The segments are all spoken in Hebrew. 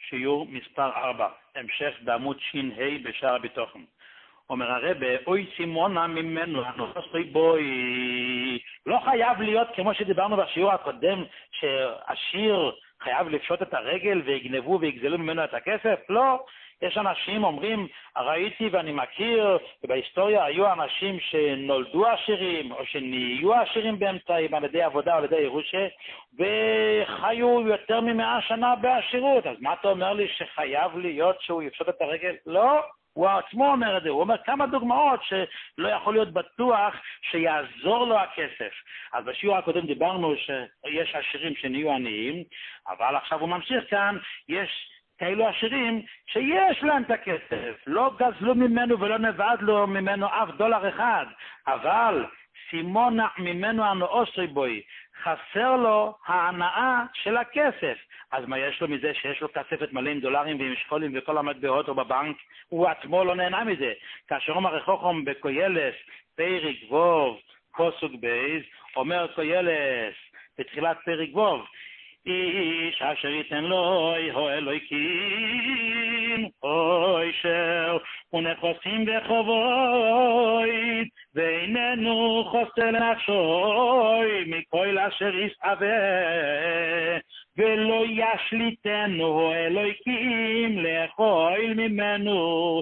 שיעור מספר 4, המשך בעמוד ש"ה בשער הביטחון. אומר הרב, אוי סימונה ממנו, הנוסוי בוי, לא חייב להיות כמו שדיברנו בשיעור הקודם, שעשיר חייב לפשוט את הרגל ויגנבו ויגזלו ממנו את הכסף? לא. יש אנשים אומרים, ראיתי ואני מכיר, ובהיסטוריה היו אנשים שנולדו עשירים, או שנהיו עשירים באמצעים, על ידי עבודה או על ידי ירושה, וחיו יותר מ100 שנה בעשירות. אז מה אתה אומר לי שחייב להיות שהוא יפשוט את הרגל? לא. הוא עצמו אומר את זה, הוא אומר כמה דוגמאות שלא יכול להיות בטוח שיעזור לו הכסף. אז בשיעור הקודם דיברנו שיש עשירים שנהיו עניים, אבל עכשיו הוא ממשיך כאן, יש כאלו עשירים שיש להם את הכסף, לא גזלו ממנו ולא נבד לו ממנו אף דולר אחד, אבל סימונה ממנו הנאוסי בוי, חסר לו ההנאה של הכסף. אז מה יש לו מזה שיש לו כספת מלא עם דולרים ועם שקולים וכל המטבעות או בבנק? הוא עצמו לא נהנה מזה. כאשר אומר חכם בקהלת פרק ו' פסוק ב', אומר קהלת בתחילת פרק ו', איש אשר ייתן לו אלוהיקים אושר ונכסים בחובוי ואיננו חוסר לנפשוי מכל אשר יסעווה ולא ישליטנו אלוהיקים לאכול ממנו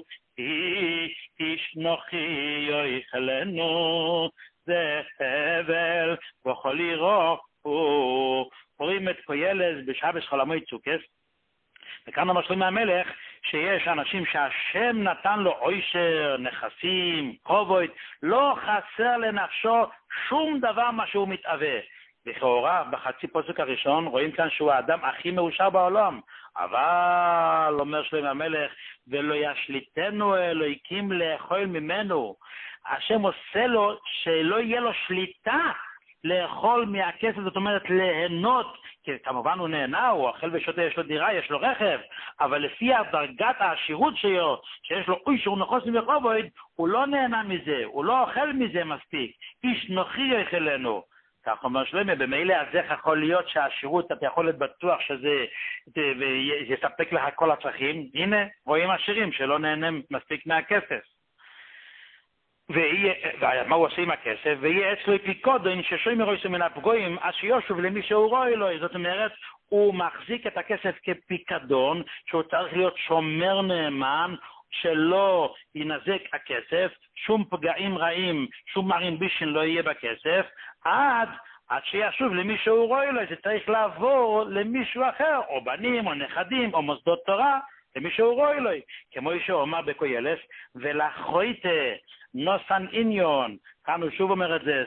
איש נוחי יאכלנו זה הבל וכל ירוק קוראים את קהלת בשבס חלמי צוקס, וכאן המשלים מהמלך שיש אנשים שהשם נתן לו עושר, נכסים, חובות, לא חסר לנפשו שום דבר מה שהוא מתאווה. לכאורה, בחצי פסוק הראשון רואים כאן שהוא האדם הכי מאושר בעולם, אבל אומר שלמה המלך, ולא ישליטנו אלוהיקים לאכול ממנו. השם עושה לו שלא יהיה לו שליטה לאכול מהכסף, זאת אומרת ליהנות, כי כמובן הוא נהנה, הוא אוכל ושותה, יש לו דירה, יש לו רכב, אבל לפי דרגת העשירות שלו, שיש לו אוי שהוא נחוסים וחובוid, הוא לא נהנה מזה, הוא לא אוכל מזה מספיק, איש נוחי יאכלנו. כך אומר שלמה, במילא אז איך יכול להיות שהעשירות, אתה יכול להיות בטוח שזה יספק לך כל הצרכים? הנה, רואים עשירים שלא נהנים מספיק מהכסף. ומה הוא עושה עם הכסף? ויהיה אצלו פיקודון ששוי מרויסו מן הפגועים, אז שיושוב למי שהוא רואי לו. זאת אומרת, הוא מחזיק את הכסף כפיקדון, שהוא צריך להיות שומר נאמן, שלא ינזק הכסף, שום פגעים רעים, שום מרין בישן לא יהיה בכסף, עד שישוב למי שהוא רואי לו. זה צריך לעבור למישהו אחר, או בנים, או נכדים, או מוסדות תורה, למישהו רואי לו. כמו שאומר בקהלת, ולאחריתה נוסן עניון, כאן הוא שוב אומר את זה,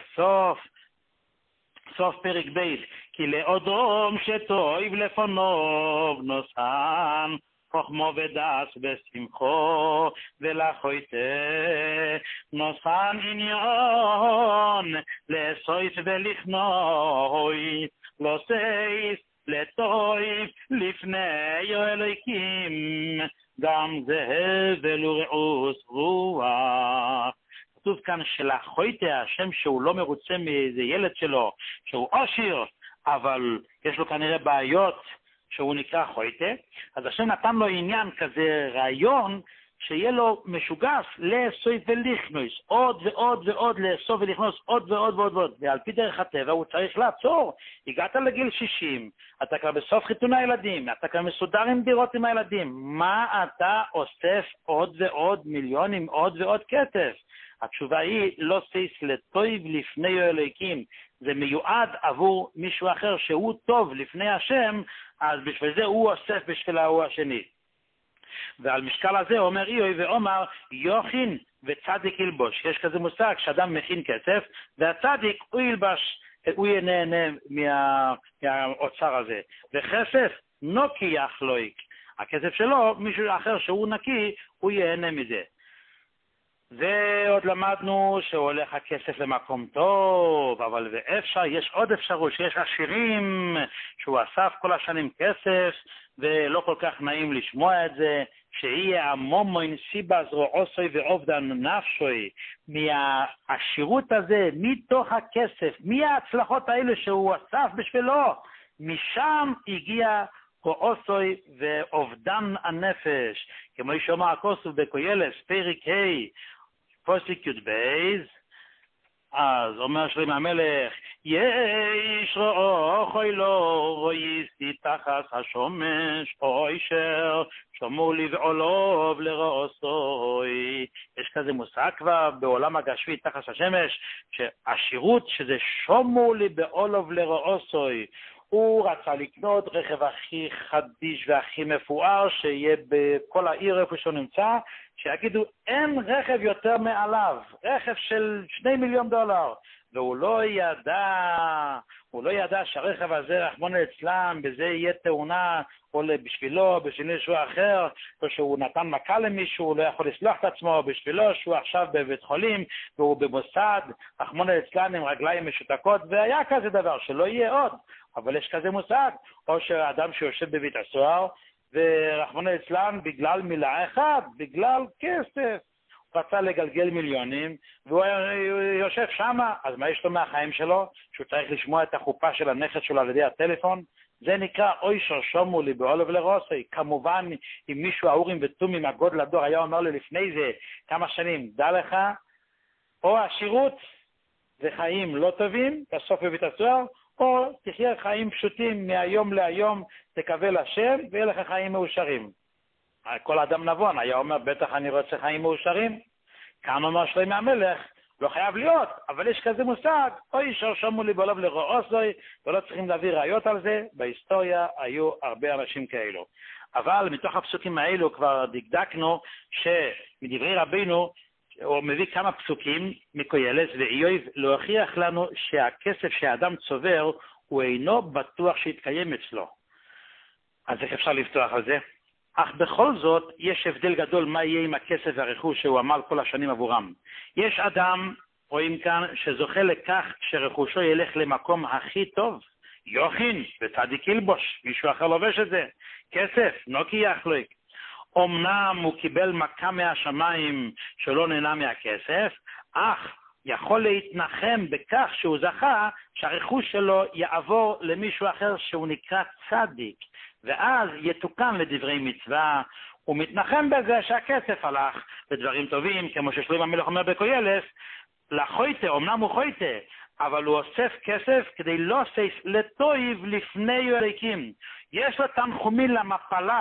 סוף פרק ב', כי לאודום שטוב לפונוב נוסן, חוכמו ודס ושמחו, ולאחריתה נוסן עניון, לסויס ולכנוי, לא סייס, לטויף לפני אלוהיקים, גם זהבל ורעוס רוח. כתוב כאן שלאחריתה, השם שהוא לא מרוצה מאיזה ילד שלו, שהוא עשיר, אבל יש לו כנראה בעיות שהוא נקרא אחריתה, אז השם נתן לו עניין כזה, רעיון, שיהיה לו משוגס לאסוף ולכנוס, עוד ועוד ועוד לאסוף ולכנוס, עוד ועוד ועוד ועוד, ועל פי דרך הטבע הוא צריך לעצור. הגעת לגיל 60, אתה כבר בסוף חיתון הילדים, אתה כבר מסודר עם דירות עם הילדים, מה אתה אוסף עוד ועוד מיליונים, עוד ועוד כסף? התשובה היא, לא סייס לטוב לפני אלוהיקים, זה מיועד עבור מישהו אחר שהוא טוב לפני השם, אז בשביל זה הוא אוסף בשביל ההוא השני. ועל משקל הזה אומר איוי ואומר יוכין וצדיק ילבוש. יש כזה מושג שאדם מכין כסף והצדיק הוא ילבש, הוא ינהנה מהאוצר הזה. וכסף נוקי יחלויק, הכסף שלו מישהו אחר שהוא נקי הוא ייהנה מזה. ועוד למדנו שהולך הכסף למקום טוב, אבל ואפשר, יש עוד אפשרות שיש עשירים שהוא אסף כל השנים כסף ולא כל כך נעים לשמוע את זה, שיהיה המומוין סיבה זרועוסוי ועובדן נפשוי, מהעשירות הזה, מתוך הכסף, מההצלחות האלה שהוא אסף בשבילו, משם הגיע רועסוי ואובדן הנפש, כמו שאומר הכוסוף בקוילס, פרק ה' פסוק י"ב, אז אומר שלמה המלך, יש רואי לא רויסי תחת השומש, אוישר שומעו לבעולוב לרעוסוי. יש כזה מושג כבר בעולם הגשמי תחת השמש, שהשירות שזה שומעו לבעולוב לרעוסוי. הוא רצה לקנות רכב הכי חדיש והכי מפואר שיהיה בכל העיר איפה שהוא נמצא, שיגידו אין רכב יותר מעליו, רכב של $2 מיליון, והוא לא ידע שהרכב הזה רחמנא ליצלן בזה יהיה תאונה או בשבילו, בשביל מישהו אחר, או שהוא נתן מכה למישהו, הוא לא יכול לסלוח את עצמו בשבילו, שהוא עכשיו בבית חולים והוא במוסד רחמנא ליצלן עם רגליים משותקות, והיה כזה דבר שלא יהיה עוד. אבל יש כזה מושג, או שאדם שיושב בבית הסוהר, ורחמנא ליצלן בגלל מילה אחת, בגלל כסף, הוא רצה לגלגל מיליונים, והוא יושב שם, אז מה יש לו מהחיים שלו? שהוא צריך לשמוע את החופה של הנכד שלו על ידי הטלפון? זה נקרא אוישר שומעו לבעולוב לרעוסוי. כמובן, אם מישהו האורים ותומים הגודל הדור היה אומר לו לפני זה כמה שנים, דע לך, או השירות זה חיים לא טובים, בסוף בבית הסוהר, או תחיה חיים פשוטים מהיום להיום, תקבל השם, ויהיה לך חיים מאושרים. כל אדם נבון היה אומר, בטח אני רוצה חיים מאושרים. כאן אומר שלמה המלך, לא חייב להיות, אבל יש כזה מושג, אוי שומעו לבעולוב לרעוסוי, ולא צריכים להביא ראיות על זה, בהיסטוריה היו הרבה אנשים כאלו. אבל מתוך הפסוקים האלו כבר דקדקנו, שמדברי רבינו, הוא מביא כמה פסוקים מקוילס ואיוב להוכיח לנו שהכסף שהאדם צובר הוא אינו בטוח שיתקיים אצלו. אז איך אפשר לפתוח על זה? אך בכל זאת יש הבדל גדול מה יהיה עם הכסף והרכוש שהוא עמל כל השנים עבורם. יש אדם, רואים כאן, שזוכה לכך שרכושו ילך למקום הכי טוב, יוחין וצדיק ילבוש, מישהו אחר לובש את זה, כסף, נוקי יחלוק. אמנם הוא קיבל מכה מהשמיים שלא נהנה מהכסף, אך יכול להתנחם בכך שהוא זכה שהרכוש שלו יעבור למישהו אחר שהוא נקרא צדיק, ואז יתוקן לדברי מצווה. הוא מתנחם בזה שהכסף הלך לדברים טובים, כמו ששלמה המלך אומר בקוילס, לחויטה, אמנם הוא חויטה, אבל הוא אוסף כסף כדי לא אוסף לטויב לפני אלוקים. יש לו תנחומים למפלה,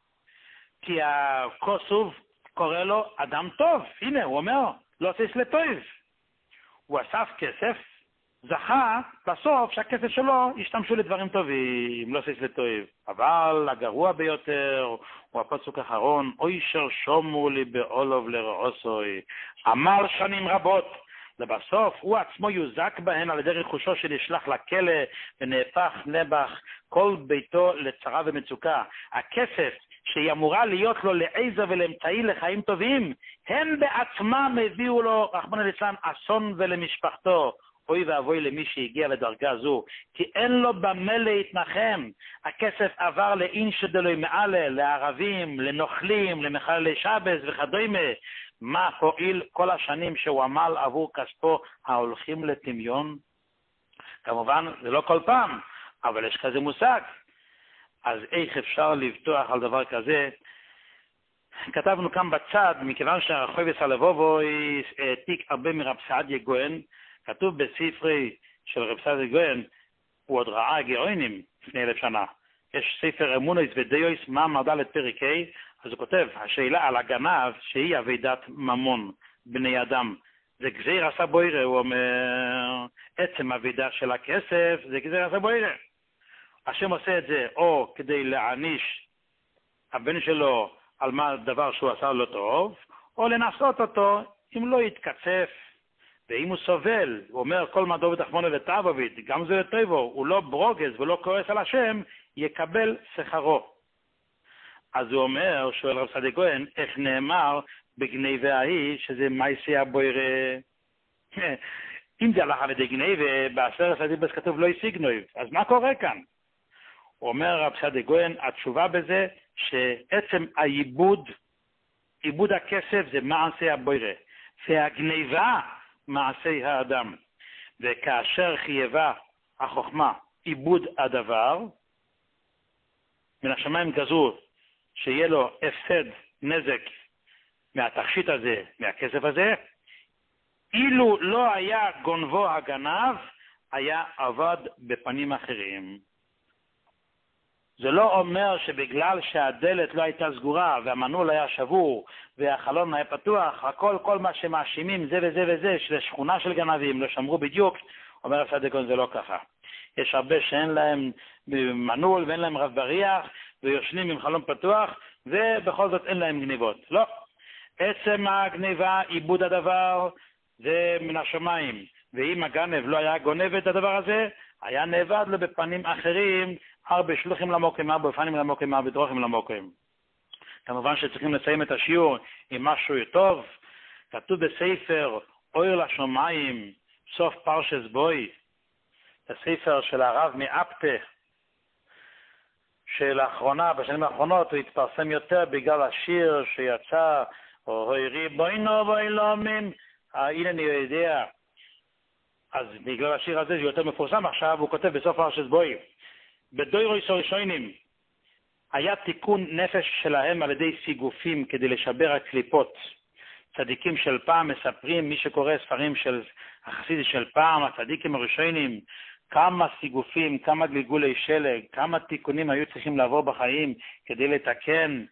כי הכוסוב קורא לו אדם טוב. הנה, הוא אומר, לא אוסף לטויב. הוא אסף כסף, זכה בסוף שהכסף שלו ישתמשו לדברים טובים, לא אוסף לטויב. אבל הגרוע ביותר הוא הפסוק האחרון, אוי שומעו לבעולוב לרעוסוי. עמל שנים רבות, לבסוף הוא עצמו יוזק בהן על ידי רכושו שנשלח לכלא ונהפך נבח כל ביתו לצרה ומצוקה. הכסף שהיא אמורה להיות לו לעזר ולאמצעי לחיים טובים, הם בעצמם הביאו לו רחמנא ליצלן אסון ולמשפחתו. אוי ואבוי למי שהגיע לדרגה זו, כי אין לו במה להתנחם. הכסף עבר לאינשא דלוי מעלה, לערבים, לנוכלים, למחללי שבס וכדומה. מה הועיל כל השנים שהוא עמל עבור כספו ההולכים לטמיון? כמובן, זה לא כל פעם, אבל יש כזה מושג. אז איך אפשר לבטוח על דבר כזה? כתבנו כאן בצד, מכיוון שהרחובס הלבובו העתיק הרבה מרב סעדיה גוהן, כתוב בספרי של רב סעדיה גוהן, הוא עוד ראה גאונים לפני 1000 שנה. יש ספר אמונוס ודיוס, מה מרדל את פרק ה', אז הוא כותב, השאלה על הגנב שהיא עבודת ממון, בני אדם. זה גזיר עשה בוירה, הוא אומר, עצם עבודה של הכסף, זה גזיר עשה בוירה. השם עושה את זה או כדי להעניש הבן שלו על מה דבר שהוא עשה לא טוב, או לנסות אותו אם לא יתקצף. ואם הוא סובל, הוא אומר כל מה דוד רחמנא לטבעית, גם זה טובו, הוא לא ברוגז ולא כועס על השם, יקבל שכרו. אז הוא אומר, שואל רב סעדיה גוהן, איך נאמר בגניבי ההיא שזה מייסי הבוירה? אם זה הלך על ידי גניבי, בעשרת הדיברות כתוב לא יסיגנויב, אז מה קורה כאן? הוא אומר רב סעדיה גוהן, התשובה בזה שעצם עיבוד הכסף זה מעשה הבוירה, והגניבה מעשי האדם. וכאשר חייבה החוכמה עיבוד הדבר, מן השמיים גזור, שיהיה לו הפסד, נזק, מהתכשיט הזה, מהכסף הזה, אילו לא היה גונבו הגנב, היה עבד בפנים אחרים. זה לא אומר שבגלל שהדלת לא הייתה סגורה והמנעול היה שבור והחלון היה פתוח, כל מה שמאשימים זה וזה וזה, של שכונה של גנבים, לא שמרו בדיוק, אומר הצדקון זה לא ככה. יש הרבה שאין להם מנעול ואין להם רב בריח ויושנים עם חלון פתוח ובכל זאת אין להם גניבות. לא. עצם הגניבה, עיבוד הדבר, זה מן השמיים. ואם הגנב לא היה גונב את הדבר הזה, היה נאבד לו בפנים אחרים, הרבה שלוחים למוקים, הרבה בפנים למוקים, הרבה דרוכים למוקים. כמובן שצריכים לסיים את השיעור עם משהו טוב. כתוב בספר אור לשמיים, סוף פרשס בוי, הספר של הרב מאפתה, שלאחרונה, בשנים האחרונות, הוא התפרסם יותר בגלל השיר שיצא, אוי ריבונו ואילומים, הנה אני יודע. אז בגלל השיר הזה, זה יותר מפורסם עכשיו, הוא כותב בסוף פרשס בוי, בדוירוס הראשונים, היה תיקון נפש שלהם על ידי סיגופים כדי לשבר הקליפות. צדיקים של פעם מספרים, מי שקורא ספרים של החסידי של פעם, הצדיקים הראשונים, כמה סיגופים, כמה גלגולי שלג, כמה תיקונים היו צריכים לעבור בחיים כדי לתקן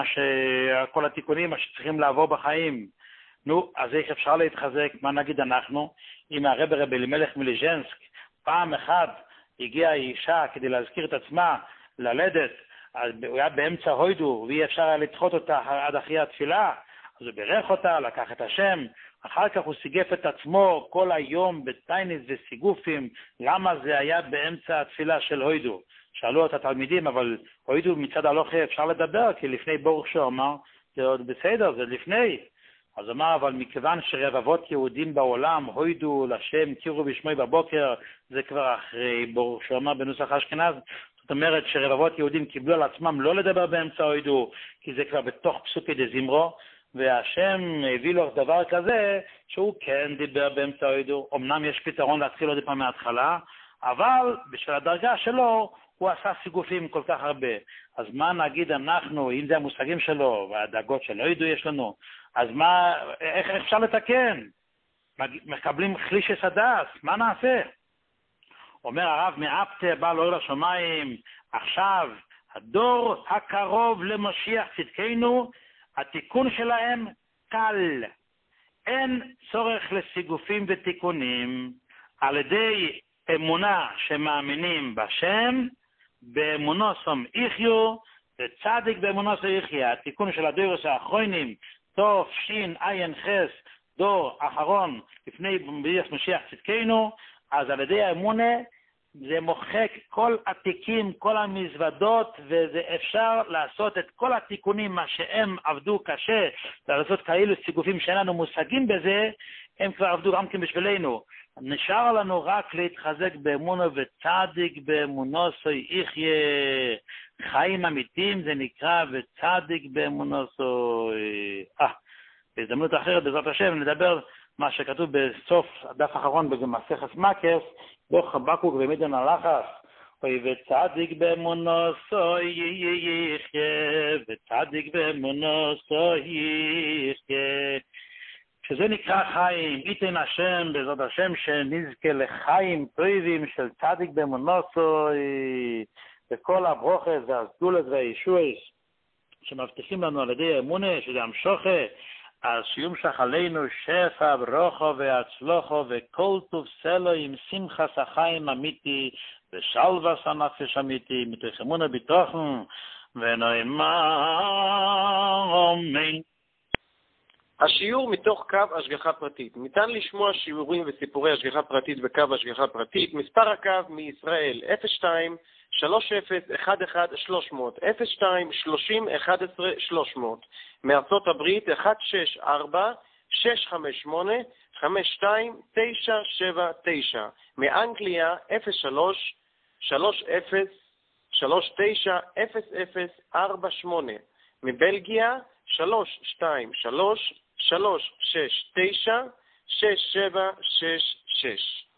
כל התיקונים שצריכים לעבור בחיים. נו, אז איך אפשר להתחזק? מה נגיד אנחנו? אם הרב אלימלך מליז'נסק, פעם אחת הגיעה אישה כדי להזכיר את עצמה ללדת, אז הוא היה באמצע הוידו, ואי אפשר היה לדחות אותה עד אחרי התפילה, אז הוא בירך אותה, לקח את השם, אחר כך הוא סיגף את עצמו כל היום בטייניס וסיגופים, למה זה היה באמצע התפילה של הוידו? שאלו את התלמידים, אבל הוידו מצד הלוכה אפשר לדבר, כי לפני ברוך שאומר, זה עוד בסדר, זה לפני. אז אמר, אבל מכיוון שרבבות יהודים בעולם הוידו לשם, קירו בשמי בבוקר, זה כבר אחרי ברוך שאומר בנוסח אשכנז, זאת אומרת שרבבות יהודים קיבלו על עצמם לא לדבר באמצע הוידו, כי זה כבר בתוך פסוקי דזמרו, והשם הביא לו דבר כזה שהוא כן דיבר באמצע הוידו. אמנם יש פתרון להתחיל עוד פעם מההתחלה, אבל בשביל הדרגה שלו הוא עשה סיגופים כל כך הרבה. אז מה נגיד אנחנו, אם זה המושגים שלו והדאגות של הוידו יש לנו, אז איך אפשר לתקן? מקבלים חלישס הדס, מה נעשה? אומר הרב מאפתה, בעל אור לשמיים, עכשיו הדור הקרוב למשיח צדקנו, התיקון שלהם קל. אין צורך לסיגופים ותיקונים, על ידי אמונה שמאמינים בשם, באמונו סום יחיו, וצדיק באמונו סום יחיה. התיקון של הדורות האחרונים, תוף, שין, עין, חס, דור אחרון, לפני ביאת משיח צדקנו, אז על ידי האמונה, זה מוחק כל התיקים, כל המזוודות, וזה אפשר לעשות את כל התיקונים, מה שהם עבדו קשה, לעשות כאלו סיגופים שאין לנו מושגים בזה, הם כבר עבדו גם כן בשבילנו. נשאר לנו רק להתחזק באמונו וצדיק באמונו סוי יחיה. חיים אמיתיים זה נקרא וצדיק באמונו סוי. בהזדמנות אחרת בעזרת השם נדבר מה שכתוב בסוף הדף האחרון במסכת מקס, בו חבקוק ומידן הלחס, וצדיק באמונו סוי יחיה, וצדיק באמונו סוי יחיה. שזה נקרא חיים, ייתן השם בעזרת השם שנזכה לחיים טובים של צדיק באמונו סוי, וכל הברוכות והסגולות והישועות שמבטיחים לנו על ידי האמונה, שזה המשוכה, אז שיומשך עלינו שפע ברוכו והצלוחו וכל טוב סלו עם שמחת החיים אמיתי ושלווה הנפש אמיתי מתוך אמונה בתוכן ונאמן. השיעור מתוך קו השגחה פרטית. ניתן לשמוע שיעורים וסיפורי השגחה פרטית בקו השגחה פרטית. מספר הקו מישראל 02 30 11 300 02 30 11 300. מארצות הברית 164 658 52 979. מאנגליה 03 30 39 0048. מבלגיה 323 369 6766.